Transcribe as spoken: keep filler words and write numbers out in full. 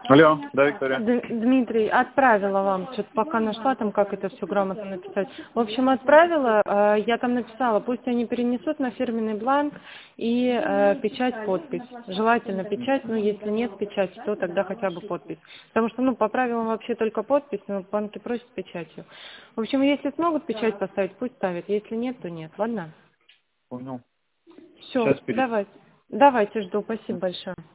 Алло, да, Виктория. Д- Дмитрий, отправила вам, что-то пока нашла там, как это все грамотно написать. В общем, отправила, э, я там написала, пусть они перенесут на фирменный бланк и э, печать, подпись. Желательно печать, но если нет печати, то тогда хотя бы подпись. Потому что, ну, по правилам вообще только подпись, но банки просят печатью. В общем, если смогут печать поставить, пусть ставят, если нет, то нет, ладно? Понял. Все, Сейчас перед... давайте. Давайте, жду, спасибо большое.